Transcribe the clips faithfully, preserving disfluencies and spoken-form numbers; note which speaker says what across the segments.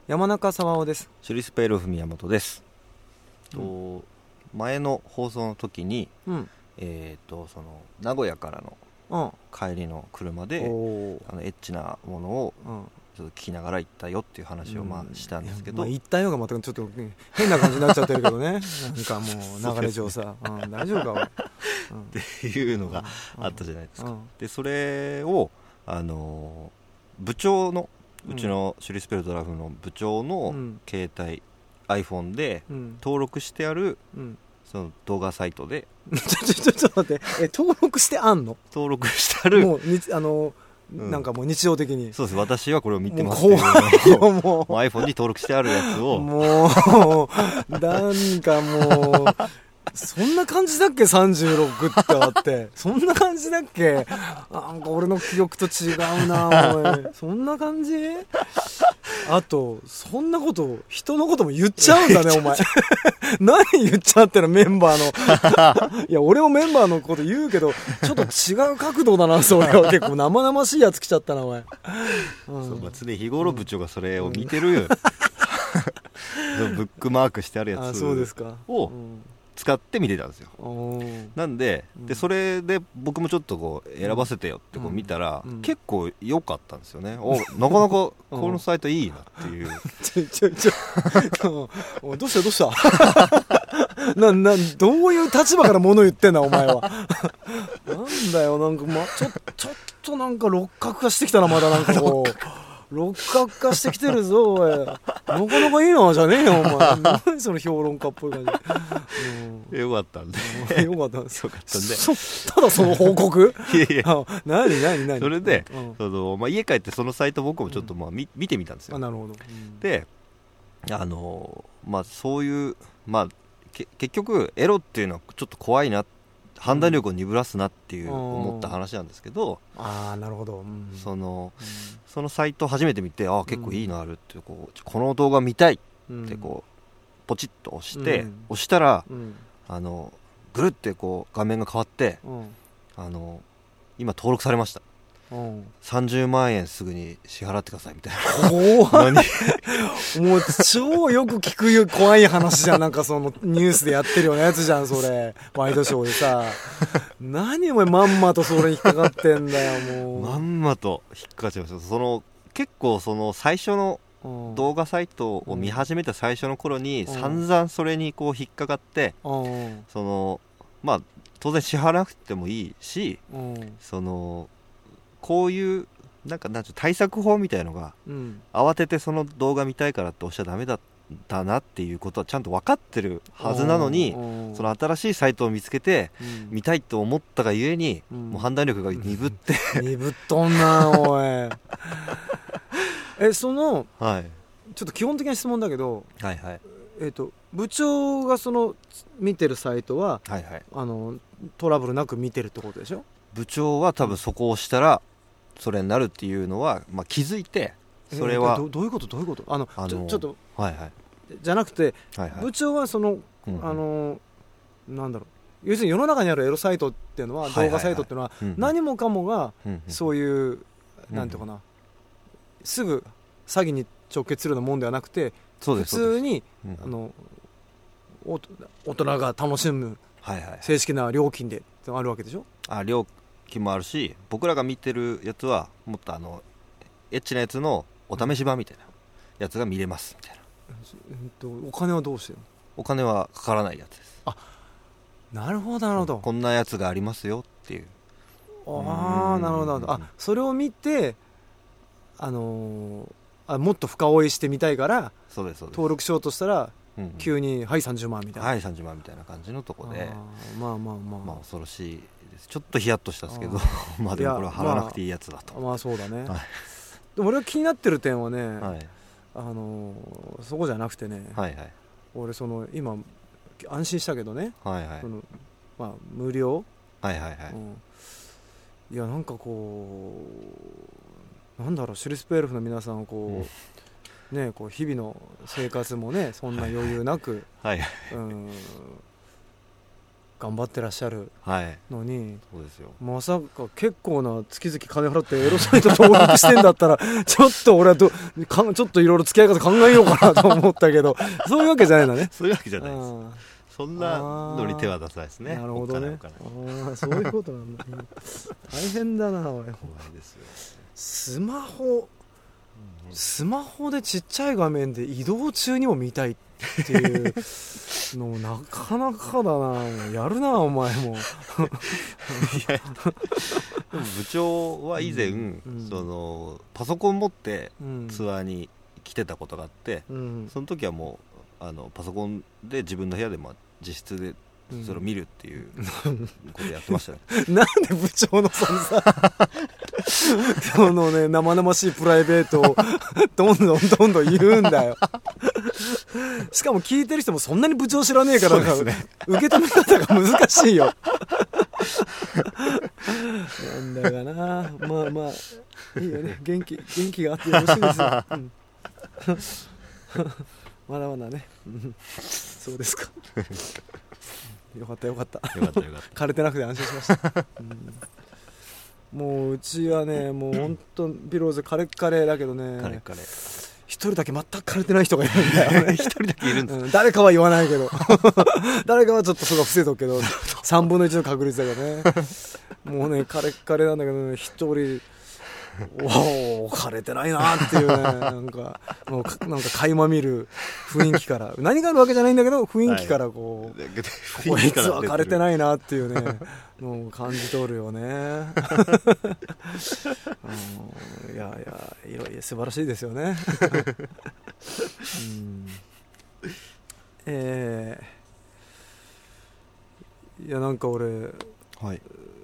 Speaker 1: 山中沢尾です。
Speaker 2: シュリスペールフ宮本です、
Speaker 1: うん、
Speaker 2: と前の放送の時に、
Speaker 1: うん、
Speaker 2: えー、とその名古屋からの帰りの車で、うん、あのエッチなものをちょっと聞きながら行ったよっていう話をまあしたんですけど、
Speaker 1: うんまあ、行ったよがまたちょっと変な感じになっちゃってるけどねなんかもう流れ上さ、うん、大丈夫か、
Speaker 2: うん、っていうのがあったじゃないですか、うんうん、でそれをあの部長のうちのシュリスペルドラフの部長の携帯、うん、iPhone で登録してある、うん、その動画サイトで
Speaker 1: ちょちょちょっと待ってえ登録してあんの
Speaker 2: 登録してある
Speaker 1: もうにあの、うん、なんかもう日常的に
Speaker 2: そうです私はこれを見てますっていうのをもうもう iPhone に登録してあるやつを
Speaker 1: もうなんかもうそんな感じだっけさんじゅうろくってあってそんな感じだっけなんか俺の記憶と違うなおいそんな感じあとそんなこと人のことも言っちゃうんだねお前何言っちゃってるメンバーのいや俺もメンバーのこと言うけどちょっと違う角度だなそれは結構生々しいやつ来ちゃったなお前、
Speaker 2: うん、そうまあ常日頃部長がそれを見てる、うん、ブックマークしてあるやつを
Speaker 1: あそうですか、うん
Speaker 2: 使って見てたんですよ。なんで、うん、でそれで僕もちょっとこう選ばせてよってこう見たら、うんうん、結構良かったんですよね。おなかなかこのサイトいいなっていう
Speaker 1: ちょちょちょどうしたどうしたななどういう立場から物言ってんだお前はなんだよなんか、ま、ちょちょっとなんか六角化してきたなまだなんかこう六角化してきてるぞおいなかなかいいなじゃねえよお前何その評論家っぽい感
Speaker 2: じよかったんで
Speaker 1: よかったんです
Speaker 2: よかったんで
Speaker 1: ただその報告
Speaker 2: いやいや
Speaker 1: 何何何
Speaker 2: それで、うんそのまあ、家帰ってそのサイト僕もちょっと、まあ、見見てみたんですよ。
Speaker 1: あなるほど、うん、
Speaker 2: であのまあそういう、まあ、け結局エロっていうのはちょっと怖いな判断力を鈍らすなっていう思った話なんですけど、
Speaker 1: うん、ああなるほど、うん、
Speaker 2: その、うん、そのサイト初めて見てああ結構いいのあるってこうこの動画見たいってこうポチッと押して、うん、押したら、うん、あのぐるってこう画面が変わって、うん、あの今登録されました、うん、さんじゅうまんえんすぐに支払ってくださいみたいな
Speaker 1: お何もう超よく聞くよ怖い話じゃんなんかそのニュースでやってるようなやつじゃんそれワイドショーでさ何お前まんまとそれに引っかかってんだよもう
Speaker 2: まんまと引っかかっちゃいました。その結構その最初の動画サイトを見始めた最初の頃に散々それにこう引っかかってそのまあ当然支払わなくてもいいしそのこういうなんかなんちゅう対策法みたいのが、うん、慌ててその動画見たいからって押しちゃダメだったなっていうことはちゃんと分かってるはずなのにその新しいサイトを見つけて、うん、見たいと思ったがゆえに、うん、もう判断力が鈍って、
Speaker 1: うん、鈍っとんなおいえその、はい、ちょっと基本的な質問だけど、はいはいえーと、部長がその見てるサイトは、はいはい、あのトラブルなく見てるってことでしょ。
Speaker 2: 部長は多分そこを押したらそれになるっていうのは、まあ、気づいてそれは、
Speaker 1: えー、ど, どういうことどういうことあの、あのー、ち, ょちょっと、
Speaker 2: はいはい、
Speaker 1: じゃなくて、はいはい、部長はその、うん、あのなんだろう要するに世の中にあるエロサイトっていうのは、はいはいはい、動画サイトっていうのは、うん、何もかもが、うん、そういう、うん、なんていうかなすぐ詐欺に直結するようなもんではなくて
Speaker 2: そうです普
Speaker 1: 通に、うん、あの大人が楽しむ、はいはいはい、正式な料金でってあるわけでしょ。
Speaker 2: あ料金もあるし僕らが見てるやつはもっとあのエッチなやつのお試し版みたいなやつが見れますみたいな、
Speaker 1: えっと、お金はどうしてるの。
Speaker 2: お金はかからないやつです。
Speaker 1: あなるほどなるほど、
Speaker 2: こんなやつがありますよっていう。
Speaker 1: ああなるほどなるほど。あそれを見てあのー、あもっと深追いしてみたいから
Speaker 2: そうですそうです
Speaker 1: 登録しようとしたら、うんうん、急にはいさんじゅうまんみたいな
Speaker 2: はいさんじゅうまんみたいな感じのとこで
Speaker 1: あまあまあまあ
Speaker 2: まあ恐ろしいですちょっとヒヤッとしたんですけどまあでもこれは払わなくていいやつだと。
Speaker 1: まあ、まあそうだね、はい、でも俺が気になってる点はね、はい、あのー、そこじゃなくてね、はいはい、俺その今安心したけどね、はいはいそのまあ、無料、はいはいはいうん、いやなんかこうなんだろうシュリスペールフの皆さんこう、うん、ねこう日々の生活もねそんな余裕なく、はいはいうん、 頑張ってらっしゃるのに、
Speaker 2: はい、そうですよ。
Speaker 1: まさか結構な月々金払ってエロサイト登録してんだったらちょっと俺はどかちょっといろいろ付き合い方考えようかなと思ったけどそういうわけじゃないんだね。
Speaker 2: そういうわけじゃないです。そんなのに手は出さないですね。
Speaker 1: なるほどね。あそういうことなんだ、ね、大変だな俺。スマホスマホでちっちゃい画面で移動中にも見たいっていうのもなかなかだな。やるなお前も。い
Speaker 2: やでも部長は以前、うんうん、そのパソコン持ってツアーに来てたことがあって、うん、その時はもうあのパソコンで自分の部屋で、まあ、自室でそれを見るっていうことやってましたね。
Speaker 1: なんで部長のそのさそのね生々しいプライベートをどんどんどんどん言うんだよ。しかも聞いてる人もそんなに部長知らねえから、ね、受け止め方が難しいよ。なんだかな、まあまあいいよね、元気元気があってよろしいですよ、うん、まだまだねそうですかよかったよかった
Speaker 2: よかったよかった
Speaker 1: 枯れてなくて安心しました、うん、もううちはねもう本当ピローズカレッカレだけどね、
Speaker 2: カレッカレ
Speaker 1: 一人だけ全く枯れてない人がいるんだよね。
Speaker 2: 一人だけいるんです、
Speaker 1: うん、誰かは言わないけど誰かはちょっとそこは伏せとくけどさんぶんのいちの確率だけどねもうねカレッカレなんだけどね、一人おお枯れてないなっていうねなんかもうなんか垣間見る雰囲気から何があるわけじゃないんだけど雰囲気からこう、はい、こいつは枯れてないなっていうねもう感じ取るよねいやいやいろいろ素晴らしいですよねうんえー、いやなんか俺、はい、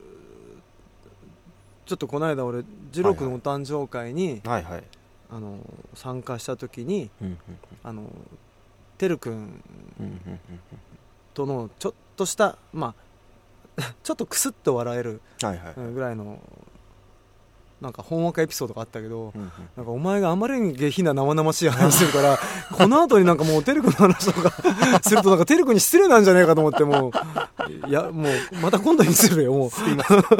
Speaker 1: ちょっとこの間俺ジロー君のお誕生会に、はいはい、あの参加した時に、うんうんうん、あのてる君とのちょっとしたまあちょっとクスッと笑えるぐらいのなんかほんわかエピソードがあったけど、うんうん、なんかお前があまりに下品な生々しい話するからこの後になんかもうてる君の話とかするとなんかてる君に失礼なんじゃないかと思ってもういやもうまた今度にするよもうすいません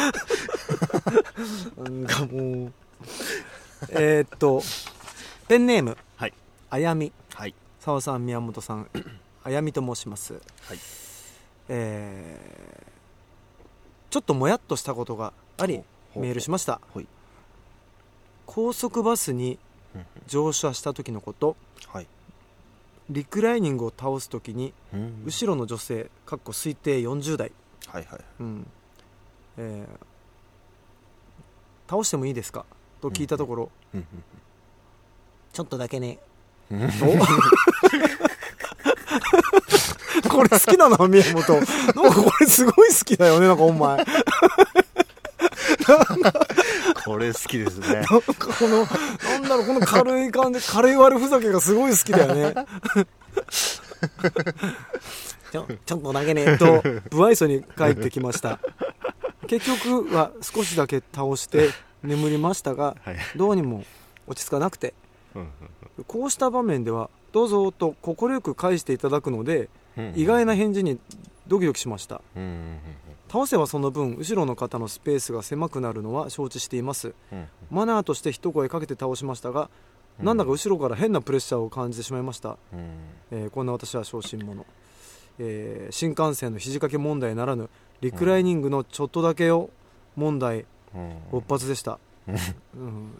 Speaker 1: なんかもうえー、っとペンネーム、はい、あやみ、はい、澤さん宮本さんあやみと申します、はいえー、ちょっともやっとしたことがありメールしました、はい、高速バスに乗車した時のこと、はい、リクライニングを倒す時に、うん、後ろの女性かっこ推定よんじゅう代、はいはいうんえー倒してもいいですかと聞いたところ、うんうんうん、ちょっとだけねこれ好きだな宮本なんかこれすごい好きだよねなんかお前
Speaker 2: これ好きですねなん
Speaker 1: かこのなんだろうこの軽い感じ軽い悪ふざけがすごい好きだよねちょ, ちょっとだけねと不愛想に帰ってきました結局は少しだけ倒して眠りましたが、はい、どうにも落ち着かなくてこうした場面ではどうぞと快く返していただくので、うん、意外な返事にドキドキしました、うん、倒せばその分後ろの方のスペースが狭くなるのは承知しています、うん、マナーとして一声かけて倒しましたが、うん、なんだか後ろから変なプレッシャーを感じてしまいました、うんえー、こんな私は小心者、えー、新幹線の肘掛け問題ならぬリクライニングのちょっとだけよ問題、うん、勃発でした、うん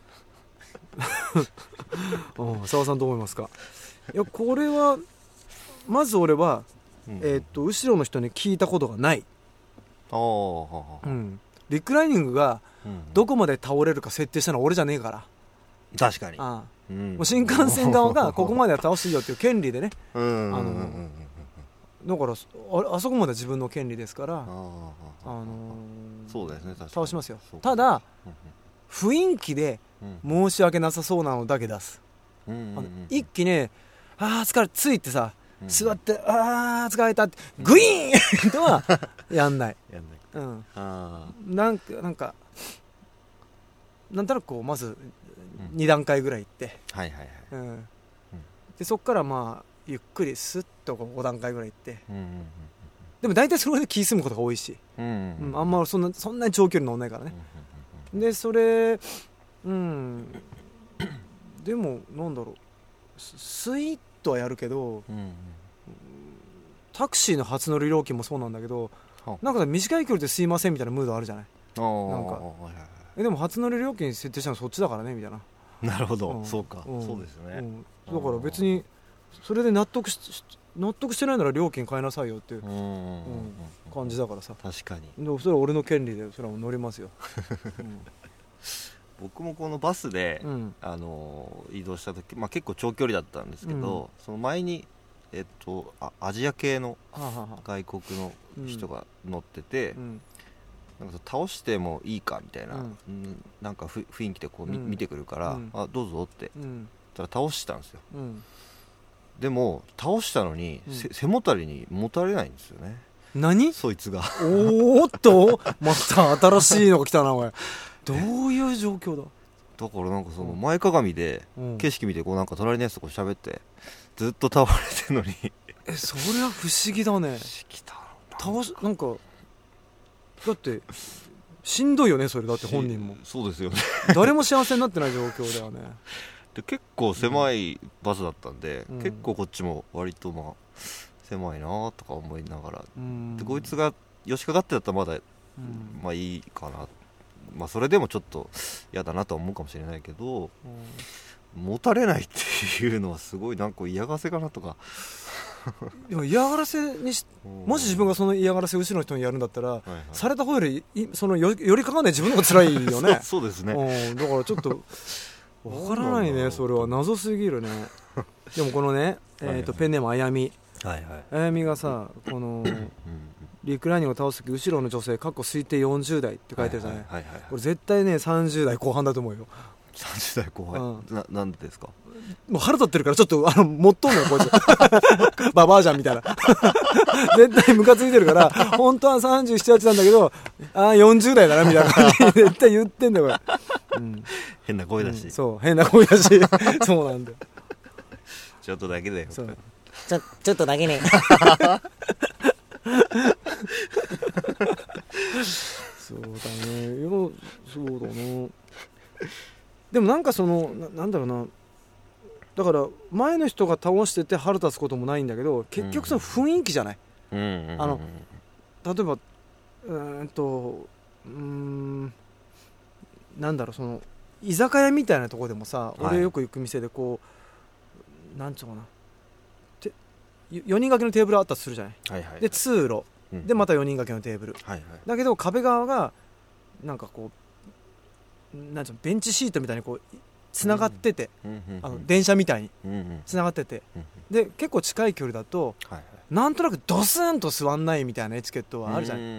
Speaker 1: 澤さんどう思いますか。いやこれはまず俺は、うんえー、っと後ろの人に聞いたことがない、うん、リクライニングがどこまで倒れるか設定したのは俺じゃねえから
Speaker 2: 確かに
Speaker 1: ああ、うん、もう新幹線側がここまでは倒していいよっていう権利でねあのだから あ, あそこまで自分の権利ですから、あ、あのー、
Speaker 2: そうですね、確かに
Speaker 1: 倒しますよ。ただ雰囲気で申し訳なさそうなのだけ出す、うんうんうん、あの一気にあー疲れついてさ、うん、座ってあー疲れたってグイーンとはやんないやんない、うん、あなんかなんかなんとなくこうまずに段階ぐらい行って、うん、はいはいはい、うん、でそっからまあゆっくりスッとこうご段階ぐらい行って、うんうんうん、 でも大体それで気済むことが多いし、
Speaker 2: うんうん
Speaker 1: うん、あんまそんなそんなに長距離乗んないからね、うん、でそれうんでもなんだろうスイートはやるけど、うん、タクシーの初乗り料金もそうなんだけど、なんか短い距離ですいませんみたいなムードあるじゃない。なんかえでも初乗り料金設定したのそっちだからねみたいな。
Speaker 2: なるほど、
Speaker 1: うん、
Speaker 2: そうか、
Speaker 1: うん、
Speaker 2: そうですね、
Speaker 1: うん、だから別にそれで納得 し, 納得してないなら料金変えなさいよっていう、うんうん、感じだからさ。
Speaker 2: 確かに。
Speaker 1: でもそれは俺の権利でそれは乗りますよ、うん、
Speaker 2: 僕もこのバスで、うん、あの移動した時、まあ、結構長距離だったんですけど、うん、その前に、えっと、あアジア系の外国の人が乗ってて、うん、なんか倒してもいいかみたいな、うん、なんかふ雰囲気でこう、うん、見てくるから、うん、あどうぞって言ったら倒したんですよ、うん、でも倒したのに、うん、背もたれにもたれないんですよね。
Speaker 1: 何
Speaker 2: そいつが
Speaker 1: おーっとまた新しいのが来たなおいどういう状況だ。
Speaker 2: だからなんかその前かがみで景色見てこうなんか隣のやつとこう喋ってずっと倒れてるのに
Speaker 1: えそれは不思議だね。
Speaker 2: 不思議だ
Speaker 1: 倒しなんかだってしんどいよねそれ。だって本人も
Speaker 2: そうですよね
Speaker 1: 誰も幸せになってない状況だよね
Speaker 2: で結構狭いバスだったんで、うん、結構こっちも割とまあ狭いなとか思いながら、うん、でこいつがよしかかってだったらまだ、うん、まあいいかな、まあそれでもちょっと嫌だなとは思うかもしれないけど、うん、持たれないっていうのはすごいなんか嫌がらせかなとか
Speaker 1: でも嫌がらせにしもし自分がその嫌がらせを後ろの人にやるんだったら、はいはい、された方よりそのよ寄りかかんない自分の方が辛いよね
Speaker 2: そうですね、
Speaker 1: うん、だからちょっとわからないねそれは謎すぎるねでもこのね、えー、とペンネームあやみ、はいはい、あやみがさこのリクライニングを倒すとき後ろの女性過去推定よんじゅう代って書いてるじゃない、はいはいはいはい、これ絶対ねさんじゅう代後半だと思うよ。
Speaker 2: さんじゅう代後半、うん、な, なんでですか。
Speaker 1: もう腹立ってるからちょっとあのもっとんのよこいつババアじゃんみたいな絶対ムカついてるから本当はさんじゅうなな、はちなんだけどああよんじゅう代だなみたいな感じで絶対言ってんだよこれ、うん、
Speaker 2: 変な声だし、
Speaker 1: うん、そう変な声だしそうなんだよ
Speaker 2: ちょっとだけだよ
Speaker 1: そうちょ, ちょっとだけねそうだねよそうだな。でもなんかその な, なんだろうなだから前の人が倒してて腹立つこともないんだけど結局その雰囲気じゃない、うん、あの例えばうーんとうーんなんだろうその居酒屋みたいなところでもさ、はい、俺よく行く店でこうなんちゅうかなてよにん掛けのテーブルあったとするじゃない、はいはい、で通路、うん、でまたよにん掛けのテーブル、はいはい、だけど壁側がなんかこうなんていうのベンチシートみたいにこうつながってて、うん、あの電車みたいにつながってて、うん、で結構近い距離だと、はいはい、なんとなくドスンと座んないみたいなエチケットはあるじゃない、うん、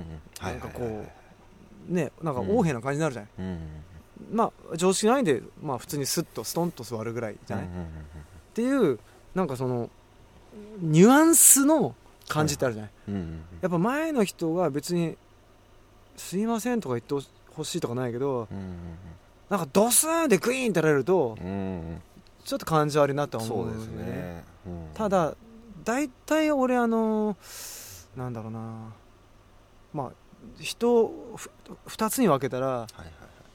Speaker 1: なんかこうねなんか横柄な感じになるじゃない、うん、まあ常識ないんで、まあ、普通にスッとストンと座るぐらいじゃない、うん、っていうなんかそのニュアンスの感じってあるじゃない、はいはい、やっぱ前の人が別にすいませんとか言ってほしい欲しいとかないけど、うんうんうん、なんかドスーンでグイーンってられると、うんうん、ちょっと感じ悪いなとは思う、ね、そうですね、うん、ただ大体俺あのなんだろうなまあ人ふたつに分けたら、はいはいはい、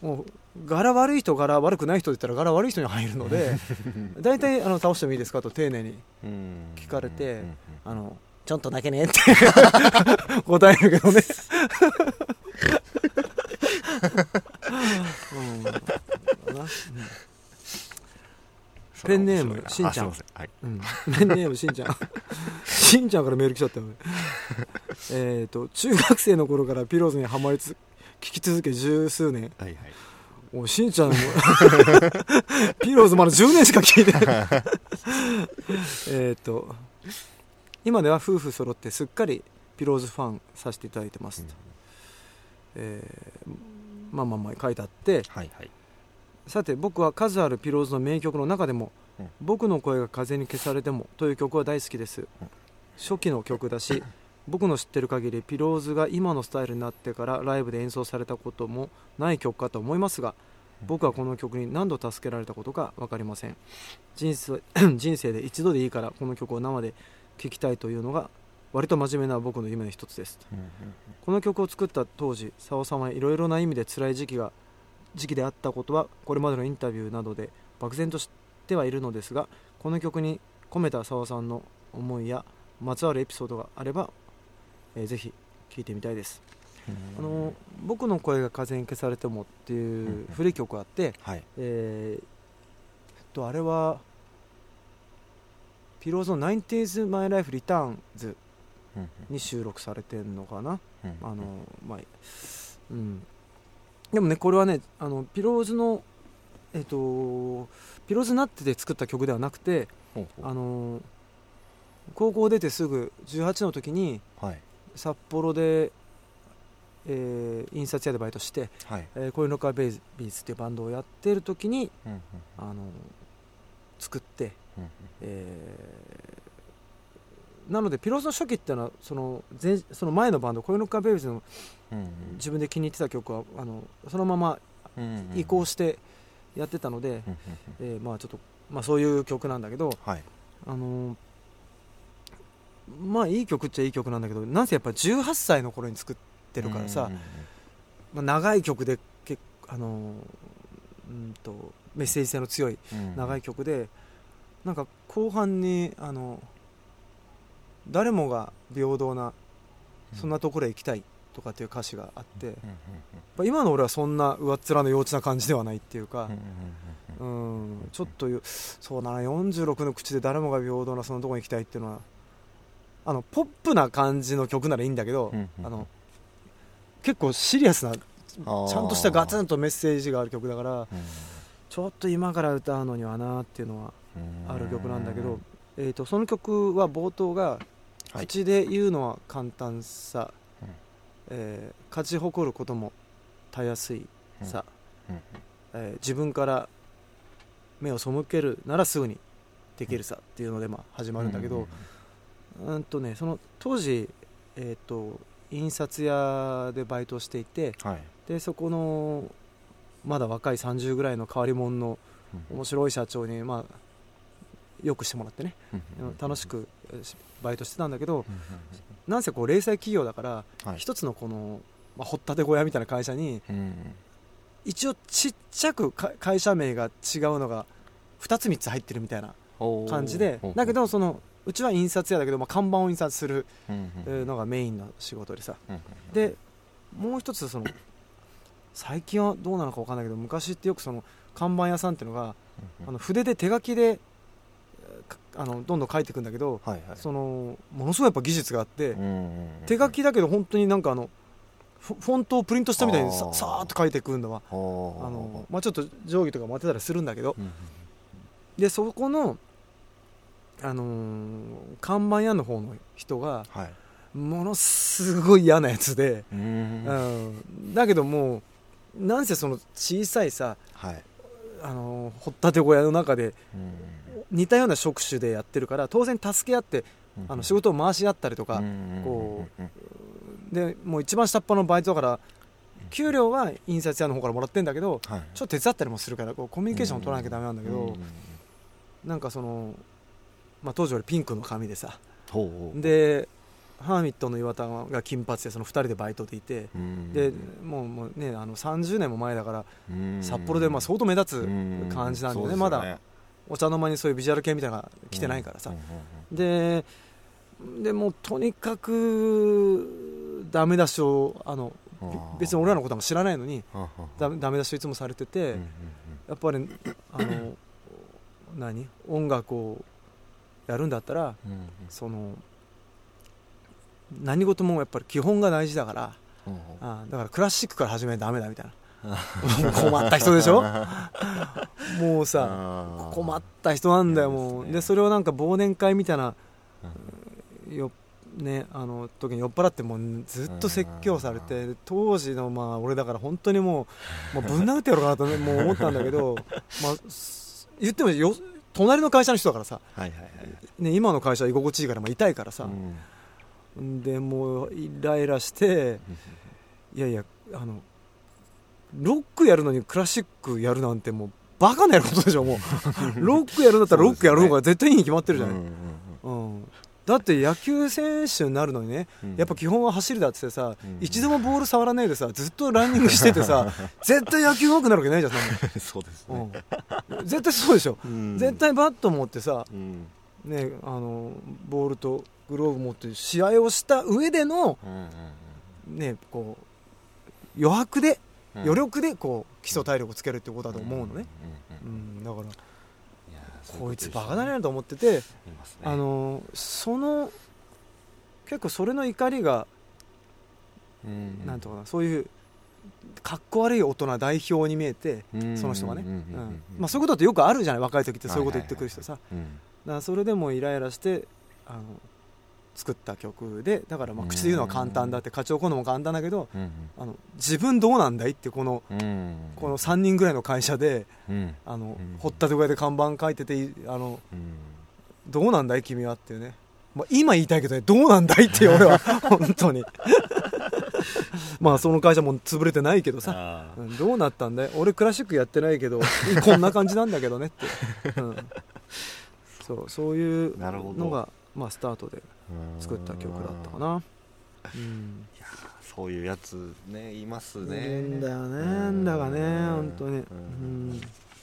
Speaker 1: もう柄悪い人柄悪くない人って言ったら柄悪い人に入るので大体あの倒してもいいですかと丁寧に聞かれて、うんうんうんうん、あのちょっとだけねって答えるけどねうんうん、ペンネームしんちゃん、はいうん、ペンネームしんちゃんしんちゃんからメール来ちゃったよねえと中学生の頃からピローズにハマりつ聞き続け十数年、はいはい、もうしんちゃんもピローズまだじゅうねんしか聞いてないえと今では夫婦揃ってすっかりピローズファンさせていただいてます、うんえー、まあまあまあ書いてあって、はいはい、さて僕は数あるピローズの名曲の中でも、うん、僕の声が風に消されてもという曲は大好きです、うん、初期の曲だし僕の知ってる限りピローズが今のスタイルになってからライブで演奏されたこともない曲かと思いますが、うん、僕はこの曲に何度助けられたことか分かりません。人生、人生で一度でいいからこの曲を生で聴きたいというのが割と真面目な僕の夢の一つです、
Speaker 2: うんうんうん、
Speaker 1: この曲を作った当時沢さんはいろいろな意味で辛い時期が時期であったことはこれまでのインタビューなどで漠然としてはいるのですが、この曲に込めた沢さんの思いやまつわるエピソードがあれば、えー、ぜひ聴いてみたいです。あの僕の声が風に消されてもっていう古い曲があって、
Speaker 2: うんはい
Speaker 1: えー、とあれはピローズの ナインティーズ My Life Returns に収録されてるのかな、うん、あのまあうん、でもねこれはねあのピローズのえっ、ー、とピローズになってて作った曲ではなくて、ほうほうあの高校出てすぐじゅうはちの時に札幌で、えー、印刷屋でバイトして、はいえー、コインロッカーベイビーズっていうバンドをやってる時に、うんうん、あの作って、うんうんえー、なのでピローズの初期っていうのはその前その前のバンドコインロッカーベイビーズの、うんうん、自分で気に入ってた曲はあのそのまま移行してやってたので、うんうんえーまあ、ちょっと、まあ、そういう曲なんだけど、はいあのまあいい曲っちゃいい曲なんだけど、なんせやっぱりじゅうはっさいの頃に作ってるからさ、まあ、長い曲でけあのうんとメッセージ性の強い長い曲で、なんか後半にあの誰もが平等なそんなところへ行きたいとかっていう歌詞があって、今の俺はそんな上っ面の幼稚な感じではないっていうか、うん、ちょっとそうだなよんじゅうろくの口で誰もが平等なそのところに行きたいっていうのはあのポップな感じの曲ならいいんだけど、あの結構シリアスなちゃんとしたガツンとメッセージがある曲だから、ちょっと今から歌うのにはなっていうのはある曲なんだけど、えーとその曲は冒頭が口で言うのは簡単さ、えー、勝ち誇ることもたやすいさ、えー、自分から目を背けるならすぐにできるさっていうのでまあ始まるんだけど、うんとね、その当時、えーと、印刷屋でバイトしていて、はい、でそこのまだ若いさんじゅうぐらいの変わり者の面白い社長に、まあ、よくしてもらってね、楽しくバイトしてたんだけど、なんせこう零細企業だから、はい、一つのこの、まあ、掘ったて小屋みたいな会社に、一応ちっちゃく会社名が違うのがふたつみっつ入ってるみたいな感じで、だけどそのうちは印刷屋だけど、まあ、看板を印刷するのがメインの仕事でさ、でもう一つその最近はどうなのか分かんないけど、昔ってよくその看板屋さんっていうのがあの筆で手書きであのどんどん書いていくんだけど、はいはい、そのものすごいやっぱ技術があって、手書きだけど本当になんかあのフォントをプリントしたみたいに さ, さーっと書いていくのはあの、まあ、ちょっと定規とかも当てたりするんだけど、でそこのあのー、看板屋の方の人が、はい、ものすごい嫌なやつで、うん、だけどもうなんせその小さいさ、はい、あのー、掘ったて小屋の中で似たような職種でやってるから当然助け合って、うん、あの仕事を回し合ったりとか、うん、こうでもう一番下っ端のバイトだから給料は印刷屋の方からもらってるんだけど、はい、ちょっと手伝ったりもするからこうコミュニケーションを取らなきゃダメなんだけど、うん、なんかそのまあ、当時俺ピンクの髪でさ、ほうほうでハーミットの岩田が金髪でそのふたりでバイトでいて、でもう、もう、ね、あのさんじゅうねんも前だから札幌でまあ相当目立つ感じなんだよね、まだお茶の間にそういうビジュアル系みたいなのが来てないからさ、ででもうとにかくダメ出しをあの別に俺らのことも知らないのにダメ、ダメ出しをいつもされてて、やっぱりあの何音楽をやるんだったら、うんうん、その何事もやっぱり基本が大事だから、うんうん、あだからクラシックから始めないとダメだみたいな困った人でしょもうさ困った人なんだよもうでそれをなんか忘年会みたいな、うん、よね、あの時に酔っ払ってもうずっと説教されて当時のまあ俺だから本当にもう、もうぶん殴ってやろうかなと、ね、もう思ったんだけど、まあ、言ってもよ隣の会社の人だからさ、はいはいはいね、今の会社は居心地いいから、まあ、痛いからさ、うん、でもうイライラしていやいやあのロックやるのにクラシックやるなんてもうバカなやることでしょもうロックやるんだったらロックやる方が絶対いいに決まってるじゃない、うんうんうん、 だって野球選手になるのにね、うん、やっぱ基本は走りだってってさ、うん、一度もボール触らないでさずっとランニングしててさ絶対野球上手くなるわけないじゃん
Speaker 2: そうですね、
Speaker 1: うん、絶対そうでしょ、うん、絶対バット持ってさ、
Speaker 2: うん、
Speaker 1: ね、あのボールとグローブ持って試合をした上での、うんうん、ね、こう余白で、うん、余力でこう基礎体力をつけるってことだと思うのね、うんうんうん、だからこいつバカだねと思ってて、ね、あのその結構それの怒りが、うん、なんとかな、そういうかっこ悪い大人代表に見えて、うん、その人がね、うんうんまあ、そういうことってよくあるじゃない、若い時ってそういうこと言ってくる人さ、はいはいはいはい、だからそれでもイライラしてあの作った曲で、だからまあ口で言うのは簡単だって、課長こうのも簡単だけど、うんうん、あの自分どうなんだいってこの、うん、このさんにんぐらいの会社で、うん、あのうん、掘ったて小屋で看板書いててあの、うん、どうなんだい君はっていうね、まあ、今言いたいけど、ね、どうなんだいって俺は本当にまあその会社も潰れてないけどさ、うん、どうなったんだい、俺クラシックやってないけどこんな感じなんだけどねって、うん、そうそういうのが、まあ、スタートで作った曲だったかな、うん、
Speaker 2: いやそういうやつねいますね、
Speaker 1: いるんだよね、だがね本当に、うん、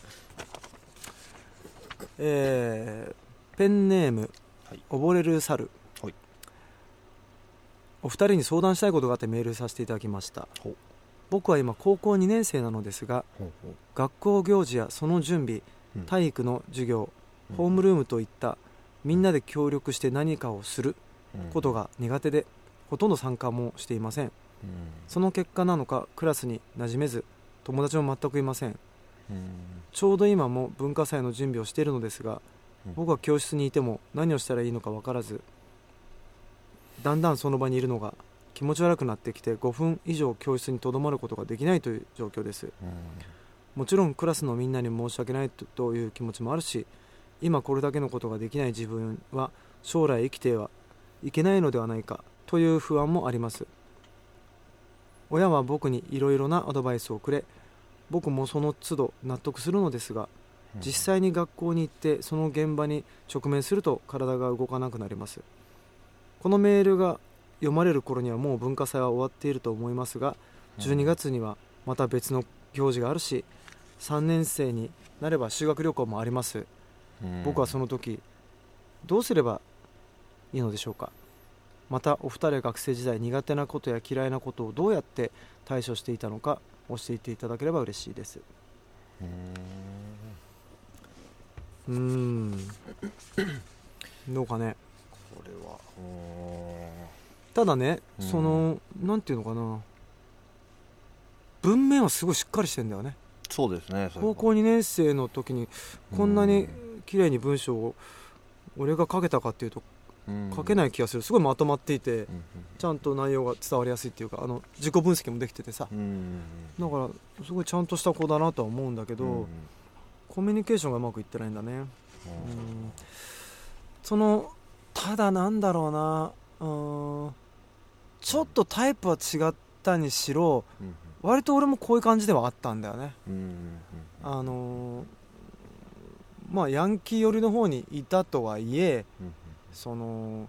Speaker 1: えー、ペンネーム、はい、溺れる猿、はい、お二人に相談したいことがあってメールさせていただきました。僕は今高校にねん生なのですが、ほうほう、学校行事やその準備、うん、体育の授業、うん、ホームルームといったみんなで協力して何かをすることが苦手で、ほとんど参加もしていません、うん、その結果なのかクラスに馴染めず友達も全くいません、うん、ちょうど今も文化祭の準備をしているのですが、うん、僕は教室にいても何をしたらいいのか分からず、だんだんその場にいるのが気持ち悪くなってきてごふん以上教室にとどまることができないという状況です、うん、もちろんクラスのみんなに申し訳ないという気持ちもあるし、今これだけのことができない自分は将来生きてはいけないのではないかという不安もあります。親は僕にいろいろなアドバイスをくれ、僕もその都度納得するのですが、実際に学校に行ってその現場に直面すると体が動かなくなります。このメールが読まれる頃にはもう文化祭は終わっていると思いますが、じゅうにがつにはまた別の行事があるし、さんねん生になれば修学旅行もあります。僕はその時どうすればいいのでしょうか。またお二人は学生時代苦手なことや嫌いなことをどうやって対処していたのか教えていただければ嬉しいです。うーんどうかね、
Speaker 2: これは
Speaker 1: ただね、そのなんていうのかな、文面はすごいしっかりしてんだよね。
Speaker 2: そうですね。
Speaker 1: 高校にねん生の時にこんなに綺麗に文章を俺が書けたかっていうと書けない気がする。すごいまとまっていて、ちゃんと内容が伝わりやすいっていうか、あの自己分析もできててさ、だからすごいちゃんとした子だなとは思うんだけど、コミュニケーションがうまくいってないんだね。うんそのただなんだろうな、うーんちょっとタイプは違ったにしろ、割と俺もこういう感じではあったんだよね。あのーまあヤンキー寄りの方にいたとはいえ、その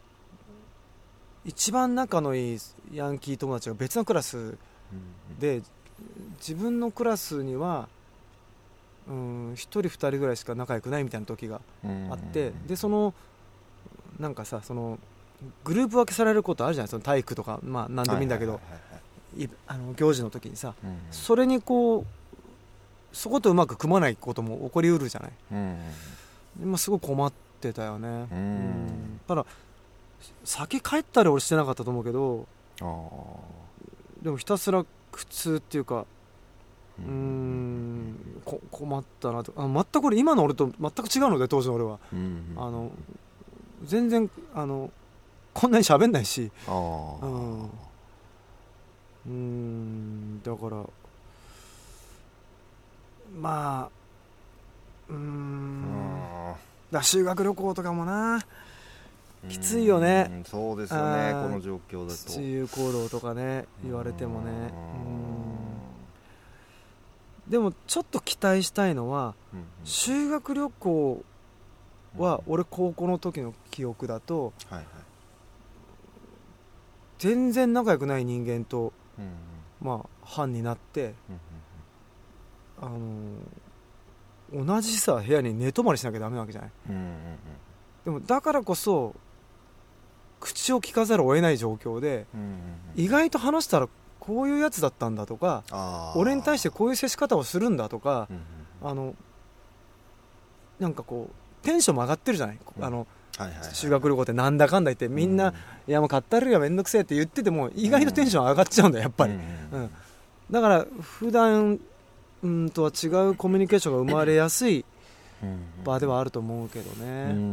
Speaker 1: 一番仲のいいヤンキー友達が別のクラスで、自分のクラスにはうんひとりふたりぐらいしか仲良くないみたいな時があって、でそのなんかさ、そのグループ分けされることあるじゃない、その体育とか、まあ何でもいいんだけど、あの行事の時にさ、それにこうそことうまく組まないことも起こりうるじゃない、うん、まあ、すごい困ってたよね、うんうん、ただ先帰ったり俺してなかったと思うけど、あでもひたすら苦痛っていうか、うーんこ困ったなと。あ全く俺今の俺と全く違うので、当時の俺は、うん、あの全然あのこんなに喋んないし、あ、うん、うーんだからまあうーんだ修学旅行とかもなきついよね。
Speaker 2: うんそうですよね、この状況だと
Speaker 1: 自由行動とかね言われてもね。うんでもちょっと期待したいのは、うんうん、修学旅行は俺高校の時の記憶だと、
Speaker 2: はいはい、
Speaker 1: 全然仲良くない人間と、
Speaker 2: うんうん、
Speaker 1: まあ班になって、
Speaker 2: うんうん
Speaker 1: あの同じさ部屋に寝泊まりしなきゃダメなわけじゃない、
Speaker 2: うんうんうん、
Speaker 1: でもだからこそ口を聞かざるを得ない状況で、
Speaker 2: うんうんうん、
Speaker 1: 意外と話したらこういうやつだったんだとか、俺に対してこういう接し方をするんだとか、
Speaker 2: うんうん、
Speaker 1: あのなんかこうテンションも上がってるじゃない、うん、あの
Speaker 2: はいはいはい、
Speaker 1: 修学旅行ってなんだかんだ言ってみんな、うん、いやもう買ったるよめんどくせえって言ってても意外とテンション上がっちゃうんだよやっぱり、うんうん、だから普段うんとは違うコミュニケーションが生まれやすい場ではあると思うけどね、うんうん、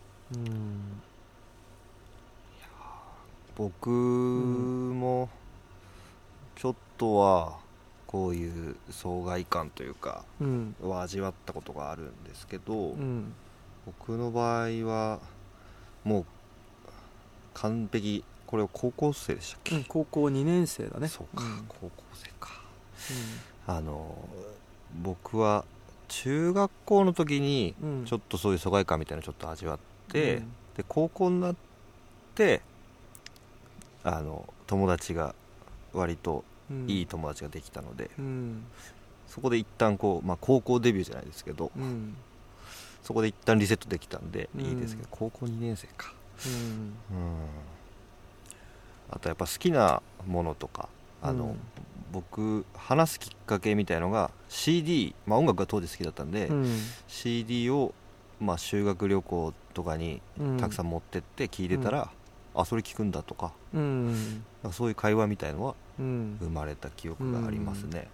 Speaker 2: 僕もちょっとはこういう疎外感というかを味わったことがあるんですけど、うん、僕の場合はもう完璧、これを高校生でしたっけ、
Speaker 1: うん、高校にねん生だね。
Speaker 2: そうか、うん、高校生か、
Speaker 1: うん、
Speaker 2: あの僕は中学校の時にちょっとそういう疎外感みたいなのちょっと味わって、うん、で高校になってあの友達が割といい友達ができたので、うん、そこで一旦こう、まあ、高校デビューじゃないですけど、うん、そこで一旦リセットできたんでいいですけど、うん、高校にねん生か、うんうん、あとやっぱ好きなものとかあの、うん、僕話すきっかけみたいのが シーディー、まあ、音楽が当時好きだったんで、うん、シーディー を、まあ、修学旅行とかにたくさん持ってって聴いてたら、うん、あそれ聴くんだとか、うん、なんかそういう会話みたいのは生まれた記憶がありますね、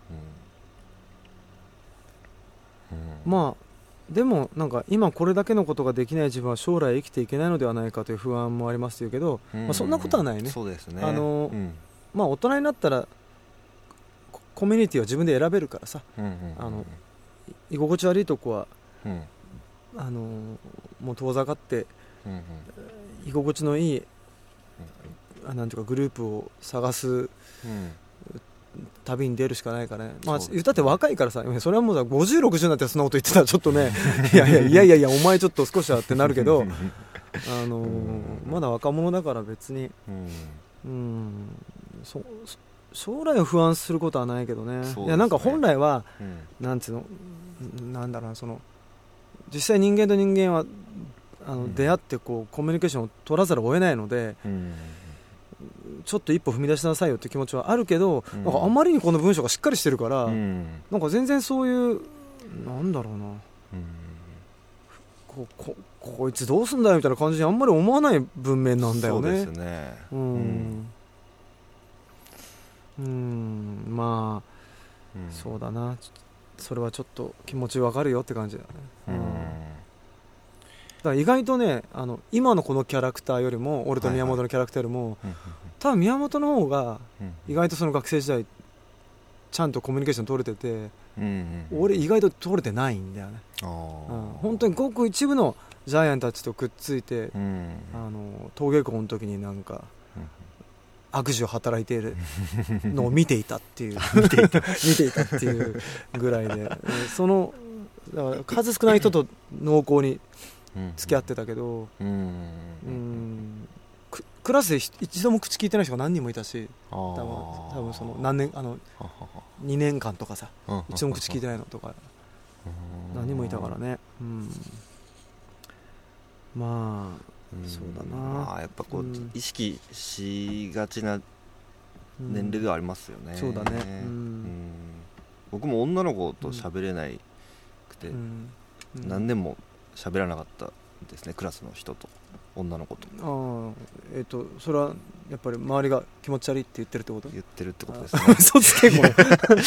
Speaker 1: うんうんうん、まあでもなんか今これだけのことができない自分は将来生きていけないのではないかという不安もありますというけど、うんうん、まあ、そんなことはないね。
Speaker 2: そうですね。
Speaker 1: あの、うん、まあ、大人になったらコミュニティは自分で選べるからさ、うんうんうん、あの居心地悪いとこは、うん、あのもう遠ざかって、うんうん、居心地のいい、うんうん、なんていうかグループを探す、うん、旅に出るしかないからね。まあ、言ったって若いからさ、それはもうごじゅう、ろくじゅうになってそんなこと言ってたらちょっとねいやいやいやいやいやお前ちょっと少しはってなるけどあのー、まだ若者だから別に、うん、うん、そ将来を不安することはないけど ね, ねいやなんか本来は、うん、なんていうのなんだろうな、その実際人間と人間はあの、うん、出会ってこうコミュニケーションを取らざるを得ないので、うん、ちょっと一歩踏み出しなさいよって気持ちはあるけど、うん、なんかあまりにこの文章がしっかりしてるから、うん、なんか全然そういうなんだろうな、うん、こ, こ, こいつどうすんだよみたいな感じにあんまり思わない文面なんだよね。
Speaker 2: そうですね、
Speaker 1: うん、うん、まあ、うん、そうだな、それはちょっと気持ちわかるよって感じだね、うん、だから意外とね、あの今のこのキャラクターよりも俺と宮本のキャラクターよりも、はいはい、多分宮本の方が意外とその学生時代ちゃんとコミュニケーション取れてて、うんうん、俺意外と取れてないんだよね、うん、本当にごく一部のジャイアンたちとくっついて、うん、あの登下校の時になんか悪事を働いているのを見ていたっていう見ていた見ていたっていうぐらいでそのだから数少ない人と濃厚に付き合ってたけど、うんうん、クラスで一度も口聞いてない人が何人もいたし、多分、多分その何年あのにねんかんとかさ一度も口聞いてないのとか何人もいたからね、うん、まあそうだな、
Speaker 2: まあ、やっぱこう、うん、意識しがちな年齢ではありますよね、
Speaker 1: うん、そうだね、うん
Speaker 2: うん、僕も女の子と喋れないくて、うんうん、何年も喋らなかったですね、クラスの人と女の子と。
Speaker 1: あ、えーと、それはやっぱり周りが気持ち悪いって言ってるってこと？
Speaker 2: 言ってるってことですね。
Speaker 1: 嘘つけこれ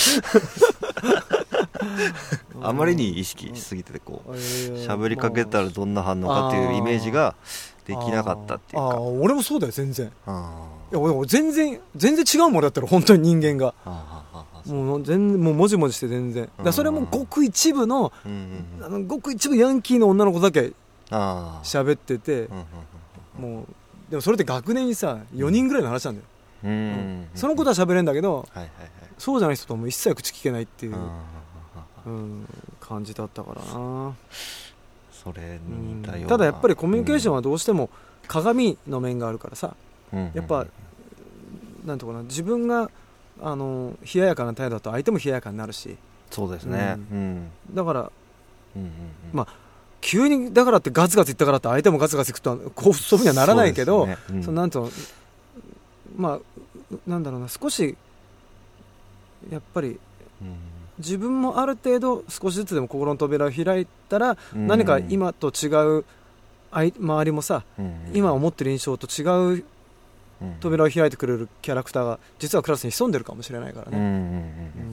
Speaker 2: あまりに意識しすぎててこう喋りかけたらどんな反応かっていうイメージができなかったっていうか。
Speaker 1: ああ、俺もそうだよ全然。あ、いや俺全然全然違うもんだったら本当に人間が。ああ、もう全然もうもじもじして全然。だそれもごく一部の、うんうんうん、あのごく一部ヤンキーの女の子だけ喋ってて、うんうんうん、もうでもそれって学年にさよにんぐらいの話なんだよ。うんうんうん、そのことは喋れるんだけど、はいはいはい、そうじゃない人とも一切口聞けないっていう。うん、感じだったからな。
Speaker 2: そそれに似たような、
Speaker 1: ただやっぱりコミュニケーションはどうしても鏡の面があるからさ、うん、やっぱ、なんとかな、自分があの冷ややかな態度だと相手も冷ややかになるし、
Speaker 2: そうですね、うん、
Speaker 1: だから、うんうんうん、まあ急にだからってガツガツいったからって相手もガツガツいくとこうそういうふうにはならないけど、そ、ねうん、そのなんとまあなんだろうな、少しやっぱり、うん、自分もある程度少しずつでも心の扉を開いたら、うん、何か今と違う周りもさ、うん、今思ってる印象と違う扉を開いてくれるキャラクターが実はクラスに潜んでるかもしれないからね、うんうんうんうん、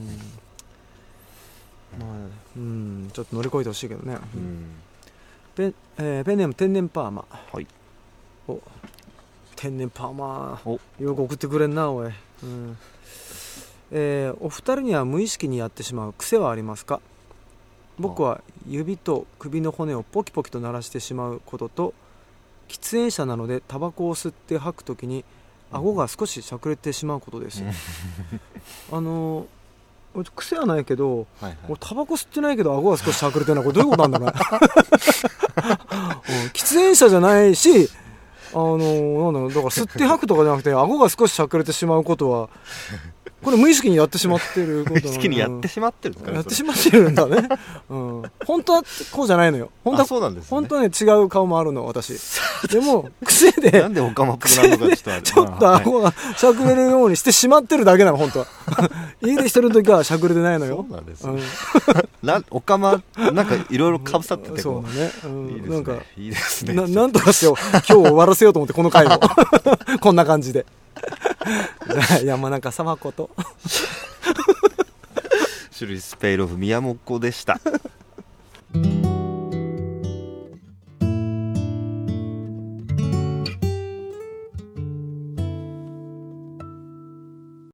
Speaker 1: まあうん、ちょっと乗り越えてほしいけどね、うん、ペン、えー、ペンネーム天然パーマ、はい、お天然パーマよく送ってくれんなおい、うんえー、お二人には無意識にやってしまう癖はありますか？僕は指と首の骨をポキポキと鳴らしてしまうことと、喫煙者なのでタバコを吸って吐くときに顎が少ししゃくれてしまうことですあのー、癖はないけど、はいはい、俺タバコ吸ってないけど顎が少ししゃくれてるのはこれどういうことなんだろうね喫煙者じゃないし、あのー、なんだろう、だから吸って吐くとかじゃなくて顎が少ししゃくれてしまうことはこれ無意識にやってしまってることなの。無意識
Speaker 2: にやってしまってるんですかね。
Speaker 1: やってしまってるんだね、うん、本当はこうじゃないのよ。本当はそうなんですね。本当はね、違う顔もあるの私でも癖で
Speaker 2: なんでオカマっぽくなるのかちょっとある
Speaker 1: ちょっと顎がしゃくれるようにしてしまってるだけなの本当は家でしてる時はしゃくれてないのよ。
Speaker 2: そうなんですね、うん、なオカマなんかいろいろかぶさってて
Speaker 1: そうだね、うん、いいですね、なんか
Speaker 2: いいですね、
Speaker 1: な, なんとかしてよ今日終わらせようと思ってこの回をこんな感じでじゃあ山中様こと
Speaker 2: シュリスペイロフ宮本子でした